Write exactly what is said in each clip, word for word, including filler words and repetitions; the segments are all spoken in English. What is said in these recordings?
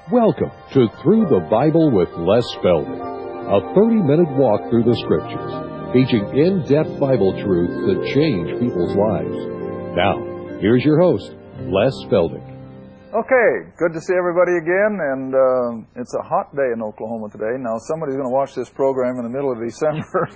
Welcome to Through the Bible with Les Feldick, a thirty-minute walk through the Scriptures, teaching in-depth Bible truths that change people's lives. Now, here's your host, Les Feldick. Okay, good to see everybody again, and uh, it's a hot day in Oklahoma today. Now, somebody's going to watch this program in the middle of December,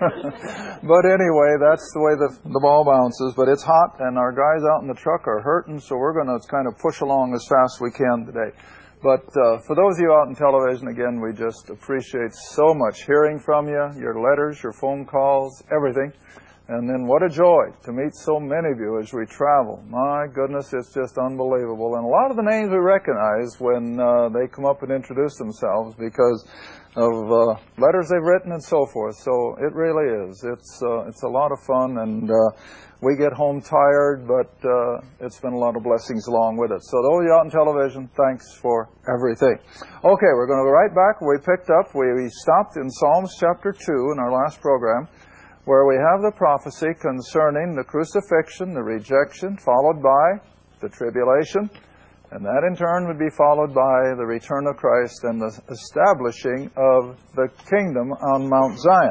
but anyway, that's the way the, the ball bounces. But it's hot, and our guys out in the truck are hurting, so we're going to kind of push along as fast as we can today. But uh, for those of you out in television, again, we just appreciate so much hearing from you, your letters, your phone calls, everything. And then what a joy to meet so many of you as we travel. My goodness, it's just unbelievable. And a lot of the names we recognize when uh, they come up and introduce themselves because of uh, letters they've written and so forth. So it really is. It's uh, it's a lot of fun, and uh, we get home tired, but uh, it's been a lot of blessings along with it. So those of you out on television, thanks for everything. Okay, we're going to go right back where we picked up. We, we stopped in Psalms chapter two in our last program, where we have the prophecy concerning the crucifixion, the rejection, followed by the tribulation, and that in turn would be followed by the return of Christ and the establishing of the kingdom on Mount Zion.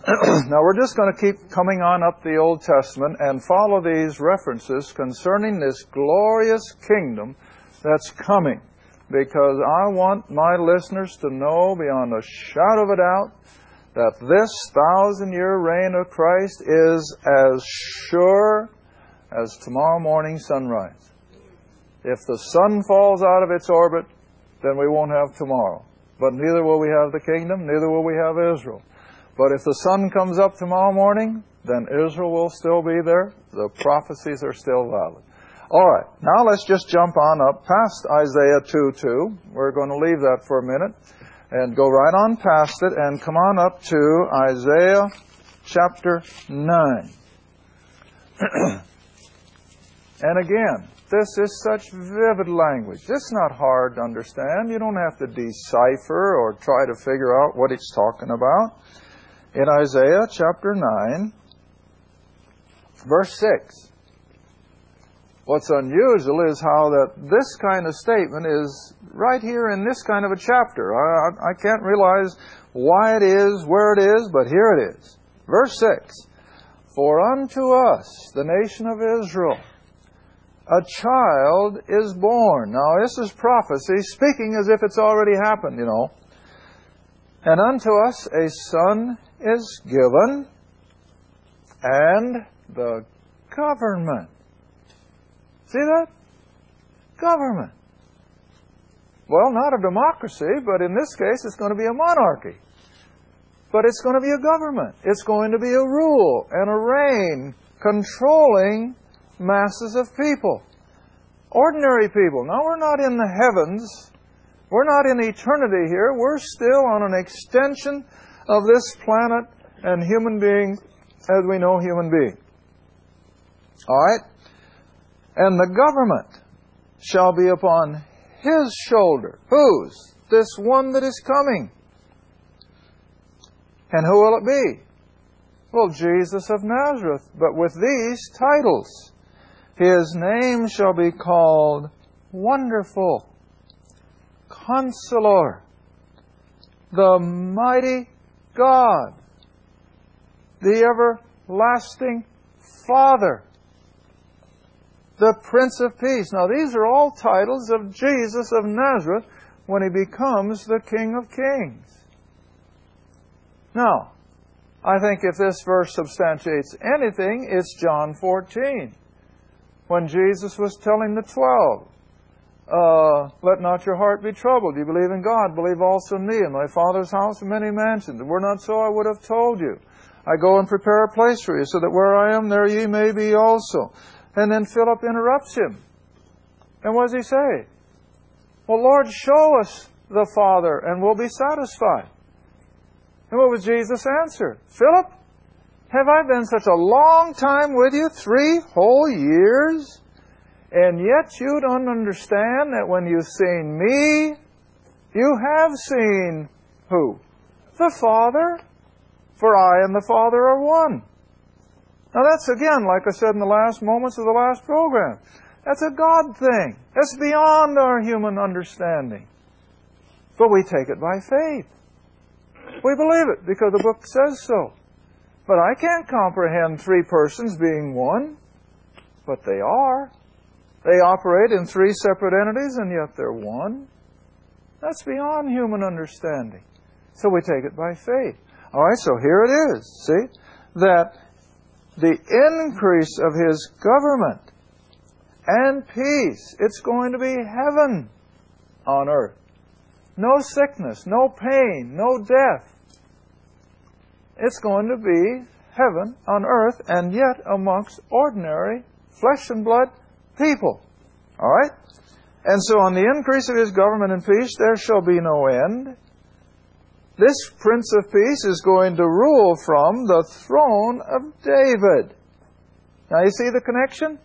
Now we're just going to keep coming on up the Old Testament and follow these references concerning this glorious kingdom that's coming, because I want my listeners to know beyond a shadow of a doubt that this thousand-year reign of Christ is as sure as tomorrow morning sunrise. If the sun falls out of its orbit, then we won't have tomorrow. But neither will we have the kingdom, neither will we have Israel. But if the sun comes up tomorrow morning, then Israel will still be there. The prophecies are still valid. All right, now let's just jump on up past Isaiah two two. We're going to leave that for a minute and go right on past it and come on up to Isaiah chapter nine. And again, this is such vivid language. It's not hard to understand. You don't have to decipher or try to figure out what it's talking about. In Isaiah chapter nine, verse six. What's unusual is how that this kind of statement is right here in this kind of a chapter. I, I can't realize why it is, where it is, but here it is. Verse six. For unto us, the nation of Israel, a child is born. Now this is prophecy, speaking as if it's already happened, you know. And unto us a son is given, and the government. See that? Government. Well, not a democracy, but in this case it's going to be a monarchy. But it's going to be a government. It's going to be a rule and a reign controlling masses of people. Ordinary people. Now, we're not in the heavens. We're not in eternity here. We're still on an extension of this planet and human beings as we know human beings. All right? And the government shall be upon His shoulder. Whose? This one that is coming. And who will it be? Well, Jesus of Nazareth, but with these titles. His name shall be called Wonderful, Counselor, the Mighty God, the Everlasting Father, the Prince of Peace. Now, these are all titles of Jesus of Nazareth when He becomes the King of Kings. Now, I think if this verse substantiates anything, it's John fourteen. When Jesus was telling the twelve, uh, let not your heart be troubled. You believe in God, believe also in me. In my Father's house are many mansions. If it were not so, I would have told you. I go and prepare a place for you, so that where I am, there ye may be also. And then Philip interrupts him. And what does he say? Well, Lord, show us the Father, and we'll be satisfied. And what was Jesus' answer? Philip, have I been such a long time with you, three whole years, and yet you don't understand that when you've seen me, you have seen who? The Father. For I and the Father are one. Now that's again, like I said in the last moments of the last program, that's a God thing. That's beyond our human understanding. But we take it by faith. We believe it because the book says so. But I can't comprehend three persons being one. But they are. They operate in three separate entities, and yet they're one. That's beyond human understanding. So we take it by faith. All right, so here it is. See? That the increase of His government and peace, it's going to be heaven on earth. No sickness, no pain, no death. It's going to be heaven on earth, and yet amongst ordinary flesh and blood people. All right? And so on the increase of His government and peace, there shall be no end. This Prince of Peace is going to rule from the throne of David. Now you see the connection?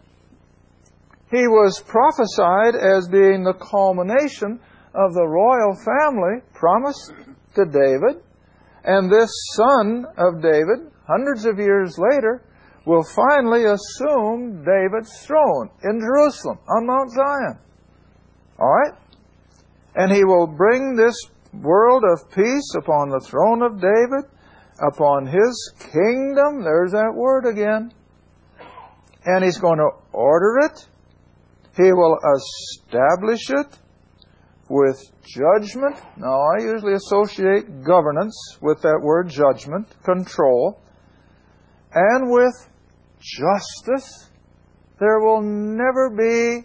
He was prophesied as being the culmination of the royal family promised to David. And this son of David, hundreds of years later, will finally assume David's throne in Jerusalem on Mount Zion. All right? And he will bring this world of peace upon the throne of David, upon his kingdom. There's that word again. And he's going to order it. He will establish it with judgment. Now, I usually associate governance with that word judgment, control. And with justice. There will never be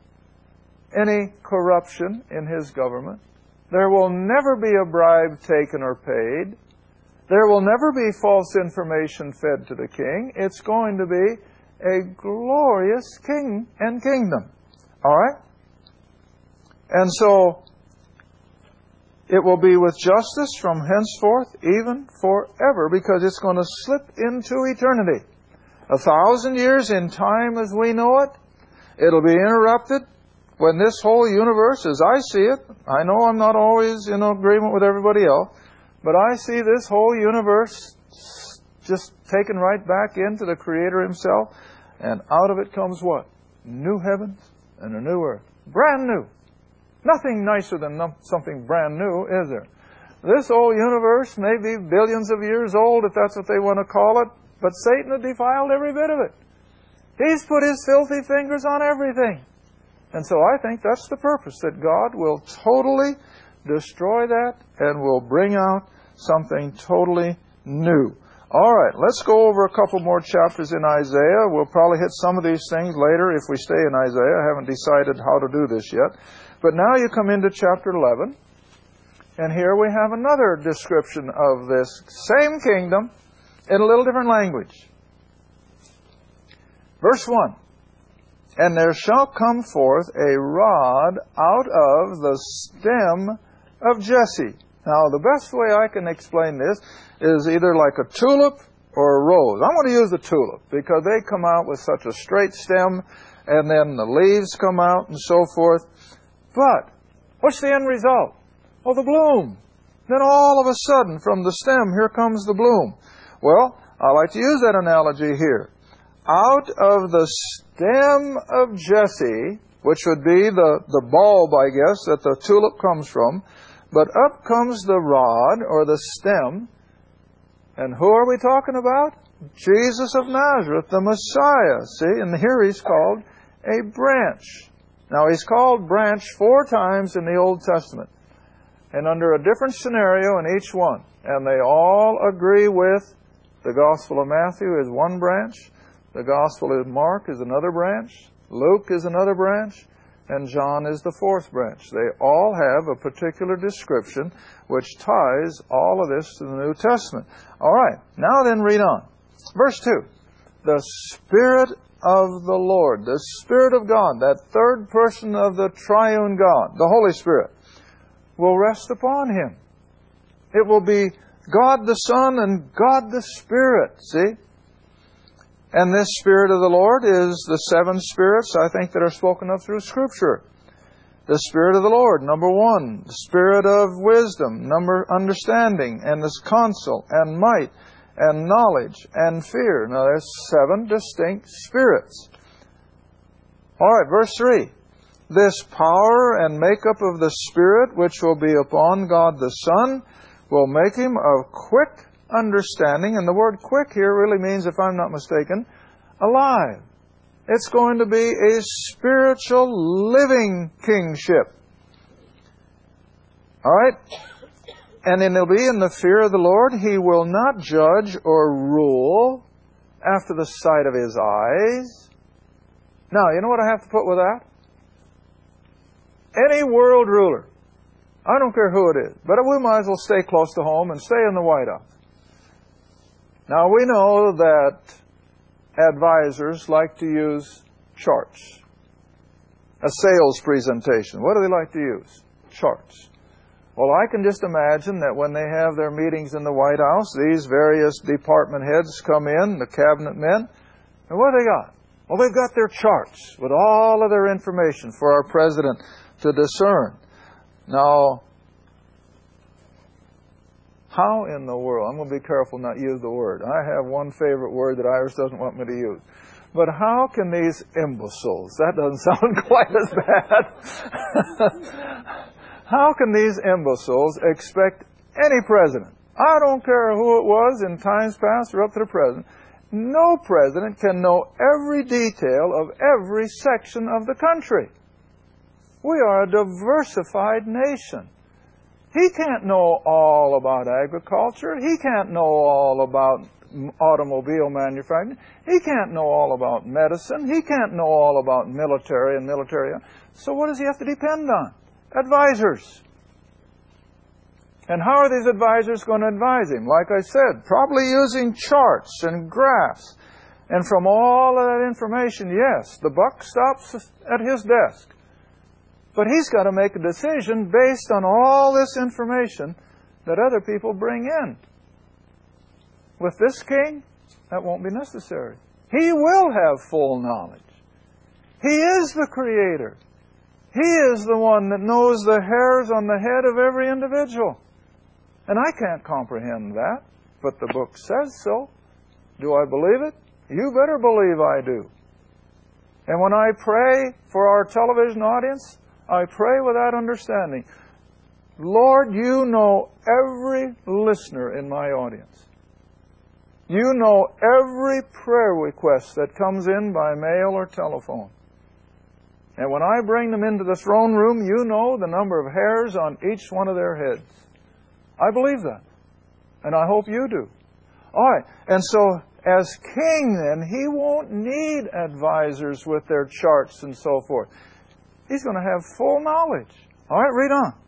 any corruption in His government. There will never be a bribe taken or paid. There will never be false information fed to the king. It's going to be a glorious king and kingdom. All right? And so, it will be with justice from henceforth, even forever, because it's going to slip into eternity. A thousand years in time as we know it, it'll be interrupted when this whole universe, as I see it, I know I'm not always in agreement with everybody else, but I see this whole universe just taken right back into the Creator Himself, and out of it comes what? New heavens and a new earth. Brand new. Nothing nicer than something brand new, is there? This whole universe may be billions of years old, if that's what they want to call it, but Satan had defiled every bit of it. He's put his filthy fingers on everything. And so I think that's the purpose, that God will totally destroy that and will bring out something totally new. All right, let's go over a couple more chapters in Isaiah. We'll probably hit some of these things later if we stay in Isaiah. I haven't decided how to do this yet. But now you come into chapter eleven, and here we have another description of this same kingdom in a little different language. Verse one, "And there shall come forth a rod out of the stem of Jesse." Now, the best way I can explain this is either like a tulip or a rose. I'm going to use the tulip because they come out with such a straight stem, and then the leaves come out and so forth. But what's the end result? Oh, the bloom. Then all of a sudden, from the stem, here comes the bloom. Well, I like to use that analogy here. Out of the stem of Jesse, which would be the, the bulb, I guess, that the tulip comes from, but up comes the rod, or the stem. And who are we talking about? Jesus of Nazareth, the Messiah. See, and here He's called a branch. Now, He's called branch four times in the Old Testament, and under a different scenario in each one. And they all agree with the Gospel of Matthew is one branch, the Gospel of Mark is another branch, Luke is another branch, and John is the fourth branch. They all have a particular description which ties all of this to the New Testament. All right, now then read on. Verse two, "The Spirit of the Lord," the Spirit of God, that third person of the triune God, the Holy Spirit, will rest upon Him. It will be God the Son and God the Spirit, see? And this Spirit of the Lord is the seven spirits, I think, that are spoken of through Scripture. The Spirit of the Lord, number one. The Spirit of wisdom, number understanding, and this counsel, and might, and knowledge, and fear. Now there's seven distinct spirits. All right, verse three. this power and makeup of the Spirit which will be upon God the Son will make him of quick understanding. And the word quick here really means, if I'm not mistaken, alive. It's going to be a spiritual living kingship. All right? And then he'll be in the fear of the Lord. He will not judge or rule after the sight of his eyes. Now, you know what I have to put with that? Any world ruler, I don't care who it is, but we might as well stay close to home and stay in the White House. Now, we know that advisors like to use charts. A sales presentation. What do they like to use? Charts. Well, I can just imagine that when they have their meetings in the White House, these various department heads come in, the cabinet men, and what do they got? Well, they've got their charts with all of their information for our president to discern. Now, how in the world, I'm going to be careful not to use the word. I have one favorite word that Iris doesn't want me to use. But how can these imbeciles, that doesn't sound quite as bad. How can these imbeciles expect any president, I don't care who it was in times past or up to the present, no president can know every detail of every section of the country. We are a diversified nation. He can't know all about agriculture. He can't know all about automobile manufacturing. He can't know all about medicine. He can't know all about military and military. So what does he have to depend on? Advisors. And how are these advisors going to advise him? Like I said, probably using charts and graphs. And from all of that information, yes, the buck stops at his desk. But he's got to make a decision based on all this information that other people bring in. With this king, that won't be necessary. He will have full knowledge. He is the Creator. He is the one that knows the hairs on the head of every individual. And I can't comprehend that, but the book says so. Do I believe it? You better believe I do. And when I pray for our television audience, I pray with that understanding. Lord, you know every listener in my audience. You know every prayer request that comes in by mail or telephone. And when I bring them into the throne room, you know the number of hairs on each one of their heads. I believe that. And I hope you do. All right. And so, as king then, he won't need advisors with their charts and so forth. He's going to have full knowledge. All right, read on.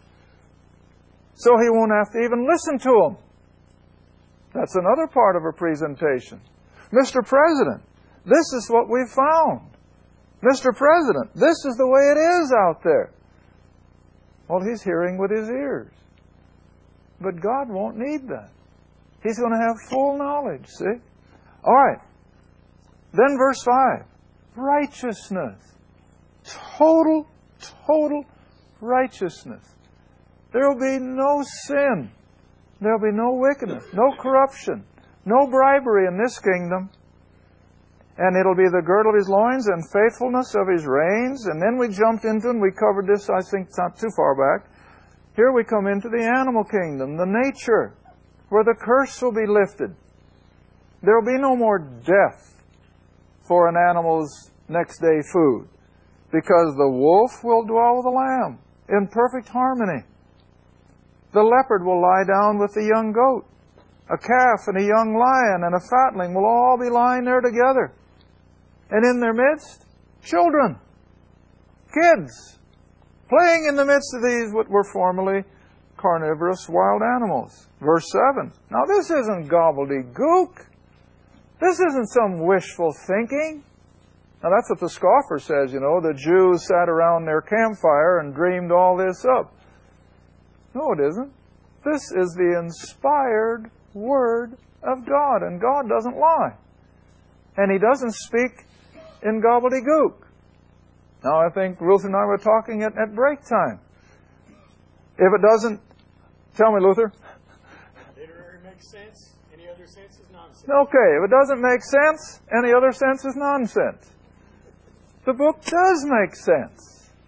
So he won't have to even listen to them. That's another part of a presentation. Mister President, this is what we found. Mister President, this is the way it is out there. Well, he's hearing with his ears. But God won't need that. He's going to have full knowledge, see? All right. Then verse five. Righteousness. Total, total righteousness. There will be no sin. There will be no wickedness, no corruption, no bribery in this kingdom. And it'll be the girdle of his loins and faithfulness of his reins. And then we jumped into, and we covered this, I think, not too far back. Here we come into the animal kingdom, the nature, where the curse will be lifted. There will be no more death for an animal's next day food, because the wolf will dwell with the lamb in perfect harmony. The leopard will lie down with the young goat. A calf and a young lion and a fatling will all be lying there together. And in their midst, children, kids, playing in the midst of these what were formerly carnivorous wild animals. Verse seven. Now this isn't gobbledygook. This isn't some wishful thinking. Now that's what the scoffer says, you know. The Jews sat around their campfire and dreamed all this up. No, it isn't. This is the inspired Word of God, and God doesn't lie. And He doesn't speak in gobbledygook. Now, I think Luther and I were talking at, at break time. If it doesn't, tell me, Luther. Literary makes sense. Any other sense is nonsense. Okay, if it doesn't make sense, any other sense is nonsense. The book does make sense.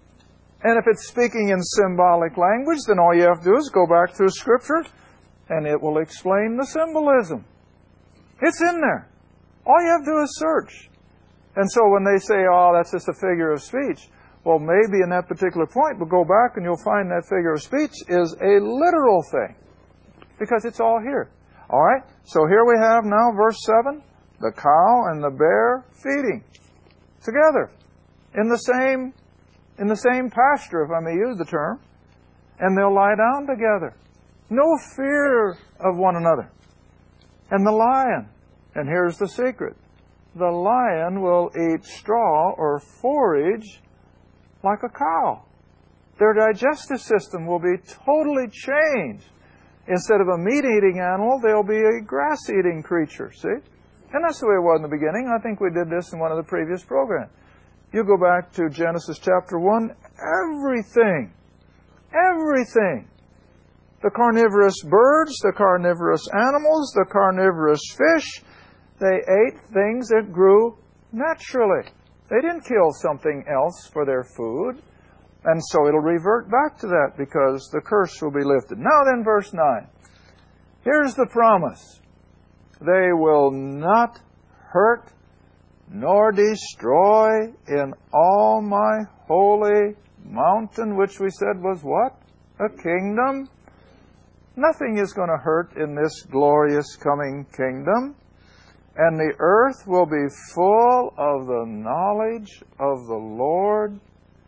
And if it's speaking in symbolic language, then all you have to do is go back through Scripture and it will explain the symbolism. It's in there. All you have to do is search. And so when they say, oh, that's just a figure of speech, well, maybe in that particular point, but go back and you'll find that figure of speech is a literal thing. Because it's all here. All right? So here we have now verse seven, the cow and the bear feeding together in the same in the same pasture, if I may use the term, and they'll lie down together. No fear of one another. And the lion, and here's the secret, the lion will eat straw or forage like a cow. Their digestive system will be totally changed. Instead of a meat-eating animal, they'll be a grass-eating creature, see? And that's the way it was in the beginning. I think we did this in one of the previous programs. You go back to Genesis chapter one, everything, everything, the carnivorous birds, the carnivorous animals, the carnivorous fish, they ate things that grew naturally. They didn't kill something else for their food. And so it'll revert back to that because the curse will be lifted. Now then, verse nine. Here's the promise. They will not hurt nor destroy in all my holy mountain, which we said was what? A kingdom. Nothing is going to hurt in this glorious coming kingdom. And the earth will be full of the knowledge of the Lord,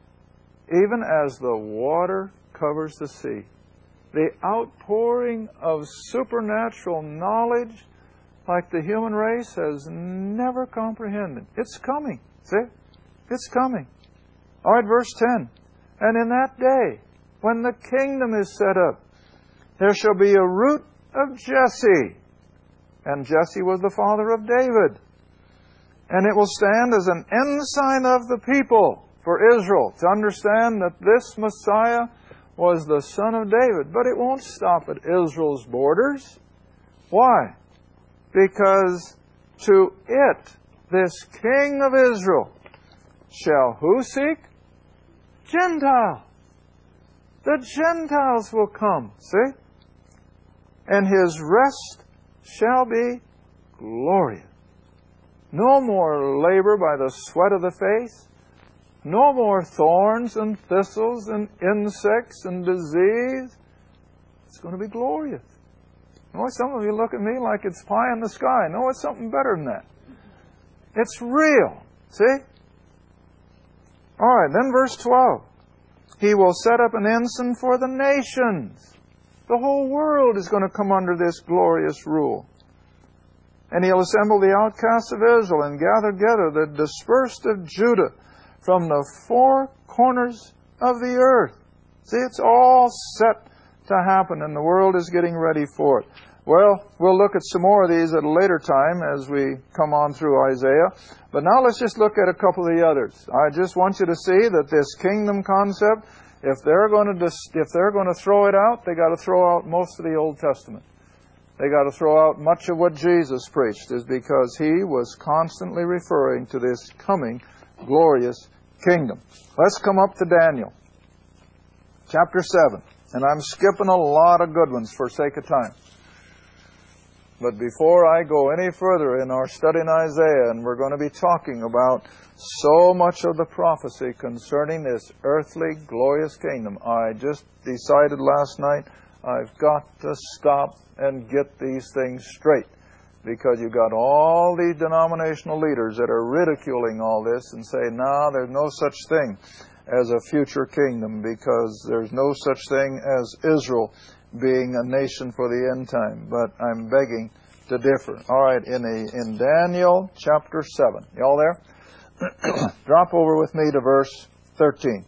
even as the water covers the sea. The outpouring of supernatural knowledge like the human race has never comprehended. It's coming. See? It's coming. All right, verse ten. And in that day, when the kingdom is set up, there shall be a root of Jesse. And Jesse was the father of David. And it will stand as an ensign of the people for Israel to understand that this Messiah was the son of David. But it won't stop at Israel's borders. Why? Because to it, this King of Israel, shall who seek? Gentiles. The Gentiles will come, see? And his rest shall be glorious. No more labor by the sweat of the face. No more thorns and thistles and insects and disease. It's going to be glorious. You know, some of you look at me like it's pie in the sky. No, it's something better than that. It's real. See? All right, then verse twelve. He will set up an ensign for the nations. The whole world is going to come under this glorious rule. And he'll assemble the outcasts of Israel and gather together the dispersed of Judah from the four corners of the earth. See, it's all set to happen, and the world is getting ready for it. Well, we'll look at some more of these at a later time as we come on through Isaiah. But now let's just look at a couple of the others. I just want you to see that this kingdom concept, if they're going to dis- if they're going to throw it out, they got to throw out most of the Old Testament. They got to throw out much of what Jesus preached, is because he was constantly referring to this coming glorious kingdom. Let's come up to Daniel, chapter seven. And I'm skipping a lot of good ones for sake of time. But before I go any further in our study in Isaiah, and we're going to be talking about so much of the prophecy concerning this earthly glorious kingdom, I just decided last night I've got to stop and get these things straight. Because you've got all these denominational leaders that are ridiculing all this and say, no, there's no such thing as a future kingdom, because there's no such thing as Israel being a nation for the end time. But I'm begging to differ. All right, in a, in Daniel chapter seven. Y'all there? Drop over with me to verse thirteen.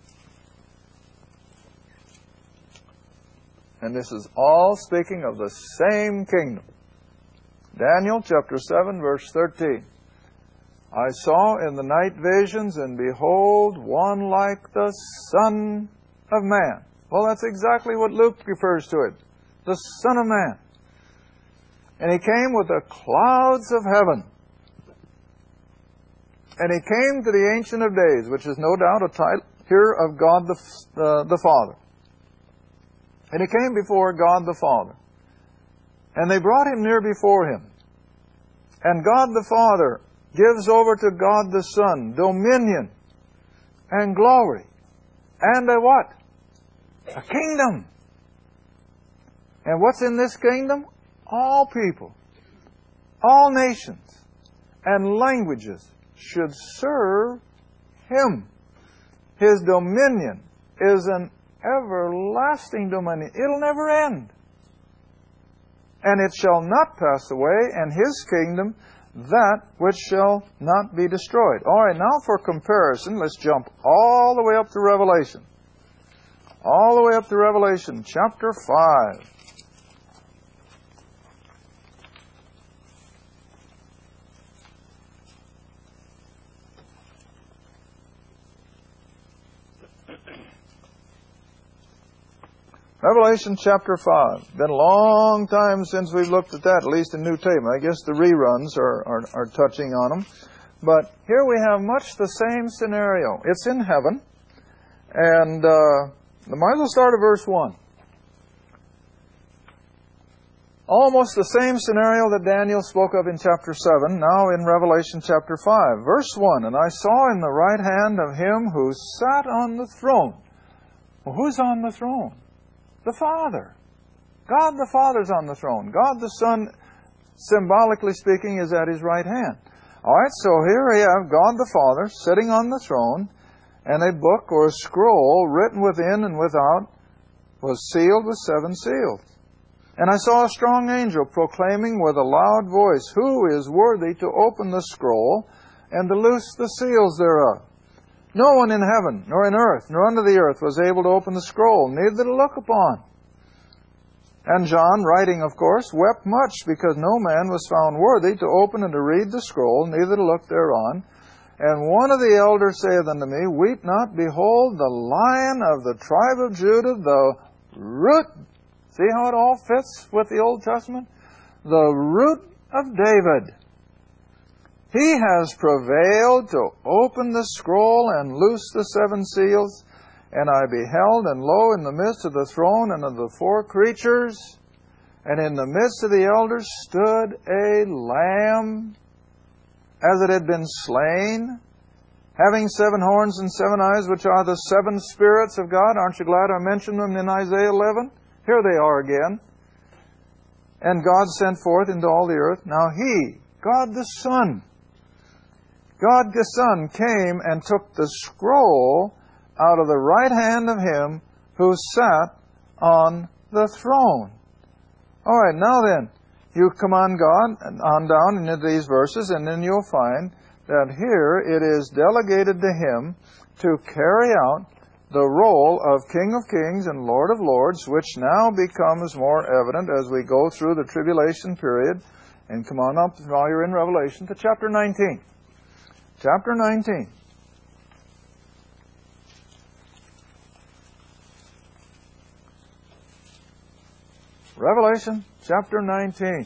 And this is all speaking of the same kingdom. Daniel chapter seven, verse thirteen. I saw in the night visions, and behold, one like the Son of Man. Well, that's exactly what Luke refers to it. The Son of Man. And he came with the clouds of heaven. And he came to the Ancient of Days, which is no doubt a, tit- here of God the, uh, the Father. And he came before God the Father. And they brought him near before him. And God the Father gives over to God the Son dominion and glory. And a what? A kingdom. And what's in this kingdom? All people, all nations, and languages should serve Him. His dominion is an everlasting dominion. It'll never end. And it shall not pass away, and His kingdom that which shall not be destroyed. All right, now for comparison, let's jump all the way up to Revelation. All the way up to Revelation, chapter five. Revelation chapter five. Been a long time since we've looked at that, at least in New Testament. I guess the reruns are, are, are touching on them. But here we have much the same scenario. It's in heaven. And uh, I might as well start at verse one. Almost the same scenario that Daniel spoke of in chapter seven, now in Revelation chapter five. Verse one, and I saw in the right hand of Him who sat on the throne. Well, who's on the throne? The Father. God the Father's on the throne. God the Son, symbolically speaking, is at His right hand. All right, so here we have God the Father sitting on the throne, and a book or a scroll written within and without was sealed with seven seals. And I saw a strong angel proclaiming with a loud voice, Who is worthy to open the scroll and to loose the seals thereof? No one in heaven, nor in earth, nor under the earth was able to open the scroll, neither to look upon. And John, writing, of course, wept much, because no man was found worthy to open and to read the scroll, neither to look thereon. And one of the elders saith unto me, Weep not, behold, the Lion of the tribe of Judah, the root, see how it all fits with the Old Testament? The root of David. He has prevailed to open the scroll and loose the seven seals. And I beheld, and lo, in the midst of the throne and of the four creatures, and in the midst of the elders stood a lamb, as it had been slain, having seven horns and seven eyes, which are the seven spirits of God. Aren't you glad I mentioned them in Isaiah eleven? Here they are again. And God sent forth into all the earth. Now He, God the Son, God the Son came and took the scroll out of the right hand of Him who sat on the throne. All right, now then, you come on, God, on down into these verses, and then you'll find that here it is delegated to Him to carry out the role of King of Kings and Lord of Lords, which now becomes more evident as we go through the tribulation period. And come on up while you're in Revelation to chapter nineteen. Chapter nineteen. Revelation chapter nineteen.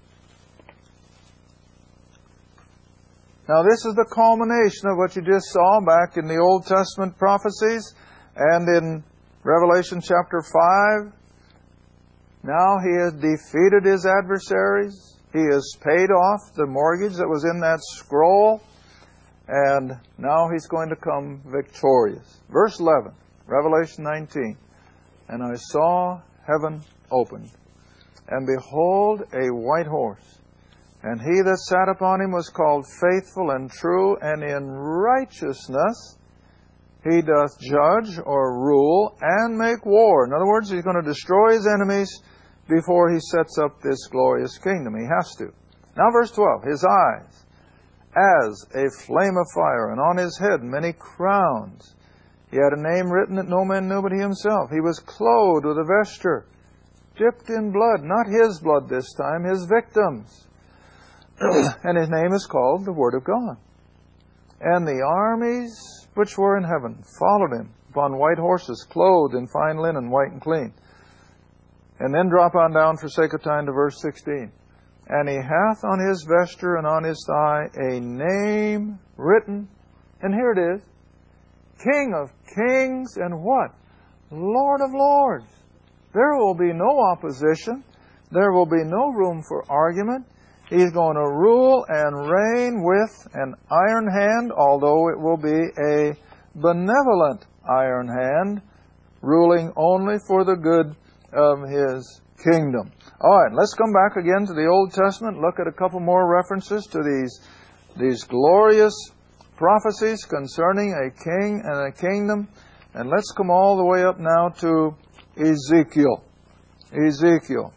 Now this is the culmination of what you just saw back in the Old Testament prophecies and in Revelation chapter five. Now He has defeated His adversaries. He has paid off the mortgage that was in that scroll. And now He's going to come victorious. Verse eleven, Revelation nineteen. And I saw heaven opened, and behold, a white horse. And He that sat upon him was called Faithful and True, and in righteousness He doth judge or rule and make war. In other words, He's going to destroy His enemies before He sets up this glorious kingdom. He has to. Now verse twelve, His eyes as a flame of fire, and on His head many crowns. He had a name written that no man knew but He Himself. He was clothed with a vesture dipped in blood, not His blood this time, His victims. And His name is called the Word of God. And the armies which were in heaven followed Him upon white horses, clothed in fine linen, white and clean. And then drop on down for sake of time to verse sixteen. And He hath on His vesture and on His thigh a name written, and here it is, King of kings and what? Lord of lords. There will be no opposition. There will be no room for argument. He's going to rule and reign with an iron hand, although it will be a benevolent iron hand, ruling only for the good of His kingdom. All right, let's come back again to the Old Testament, look at a couple more references to these, these glorious prophecies concerning a king and a kingdom. And let's come all the way up now to Ezekiel. Ezekiel.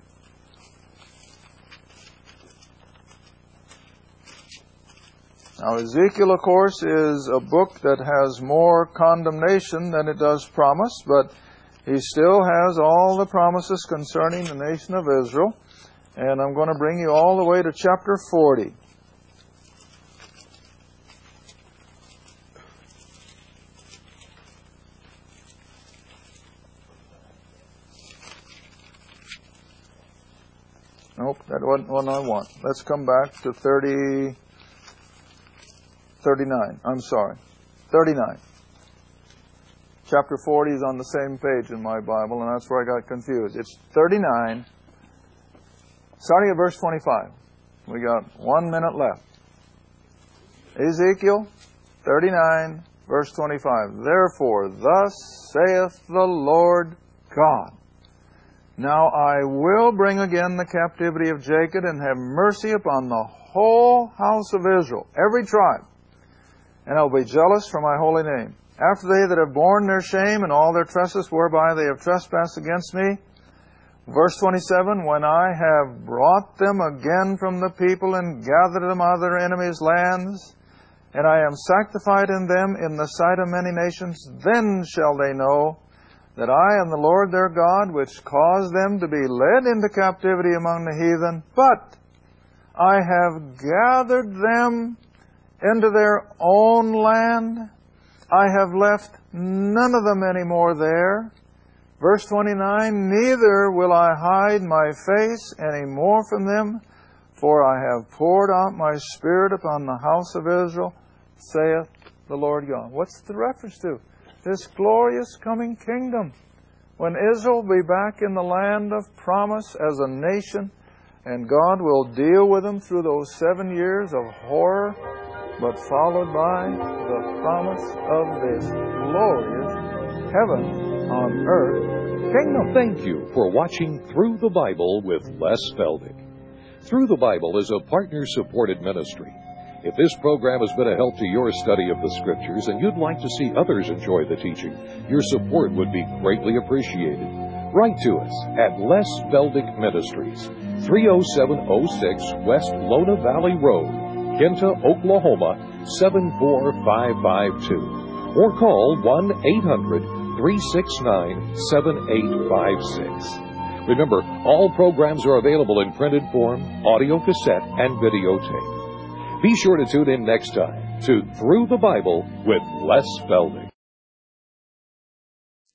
Now, Ezekiel, of course, is a book that has more condemnation than it does promise, but he still has all the promises concerning the nation of Israel. And I'm going to bring you all the way to chapter forty. Nope, that wasn't one I want. Let's come back to thirty, thirty-nine. I'm sorry. thirty-nine. Chapter forty is on the same page in my Bible, and that's where I got confused. It's thirty-nine, starting at verse twenty-five. We got one minute left. Ezekiel thirty-nine, verse twenty-five. Therefore, thus saith the Lord God, now I will bring again the captivity of Jacob, and have mercy upon the whole house of Israel, every tribe, and I will be jealous for my holy name. After they that have borne their shame and all their trespass whereby they have trespassed against me. Verse twenty-seven, when I have brought them again from the people and gathered them out of their enemies' lands, and I am sanctified in them in the sight of many nations, then shall they know that I am the Lord their God, which caused them to be led into captivity among the heathen, but I have gathered them into their own land. I have left none of them any more there. Verse twenty-nine, neither will I hide my face any more from them, for I have poured out my Spirit upon the house of Israel, saith the Lord God. What's the reference to? This glorious coming kingdom, when Israel will be back in the land of promise as a nation, and God will deal with them through those seven years of horror, but followed by the promise of this glorious heaven on earth kingdom. Thank you for watching Through the Bible with Les Feldick. Through the Bible is a partner-supported ministry. If this program has been a help to your study of the Scriptures and you'd like to see others enjoy the teaching, your support would be greatly appreciated. Write to us at Les Feldick Ministries, three oh seven oh six West Lona Valley Road, Kinta, Oklahoma, seven four five five two, or call one eight hundred, three six nine, seven eight five six. Remember, all programs are available in printed form, audio cassette, and videotape. Be sure to tune in next time to Through the Bible with Les Feldick.